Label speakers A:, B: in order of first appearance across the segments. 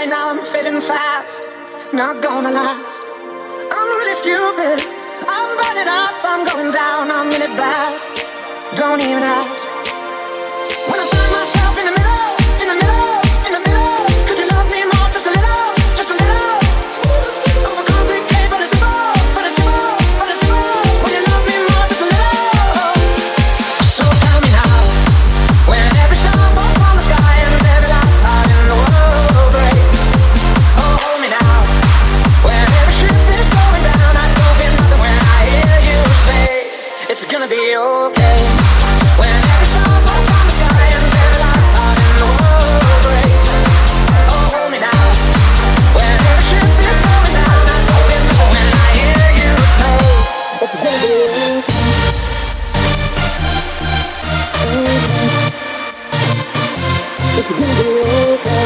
A: Right now I'm fading fast, not gonna last. I'm really stupid, I'm burning up, I'm going down, I'm in it bad. Don't even ask. When I find myself in the middle, in the middle, in the middle, could you love me more, just a little, just a little? Overcomplicate, but it's simple, but it's simple, but it's simple. When you love me more, just a little. So tell me now, when every star falls from the sky and every last heart in the world breaks. Oh, hold me now, when every ship is going down, I don't get nothing when I hear you say it's gonna be okay. When every star falls from the sky and every last heart in the world breaks. Oh, hold me now, when every ship is going down, I don't get nothing when I hear you say it's gonna be okay. It's gonna be okay.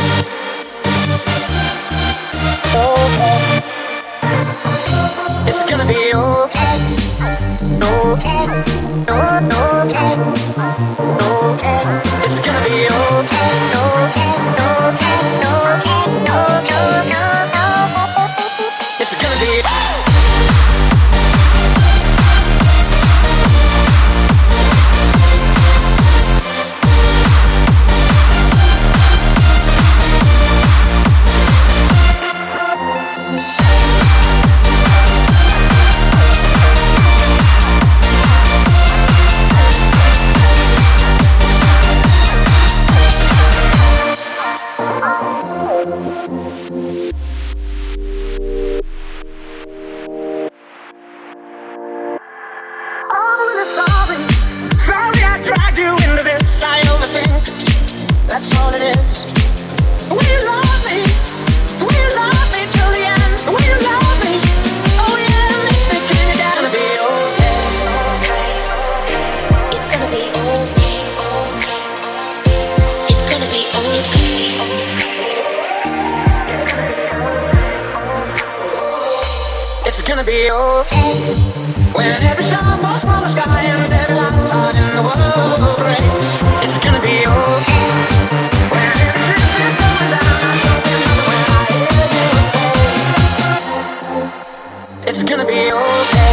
A: Okay. It's gonna be okay. Okay. Okay. Okay. It's gonna be okay. Okay. Okay. Okay. No. It's gonna be. That's all it is. Will you love me? Will you love me till the end? Will you love me? Oh yeah, make me feel it. It's gonna be okay. It's gonna be okay. It's gonna be okay. It's gonna be okay. When every star falls from the sky and every last heart in the world breaks. It's gonna be okay. It's gonna be okay.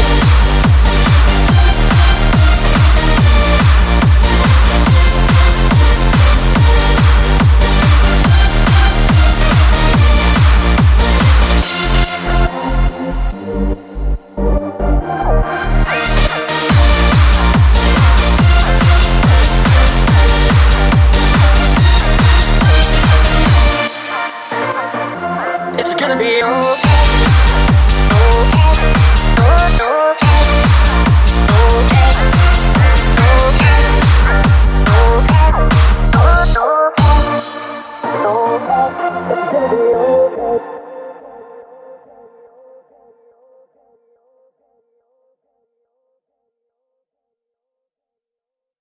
A: It's gonna be okay. It's gonna be okay.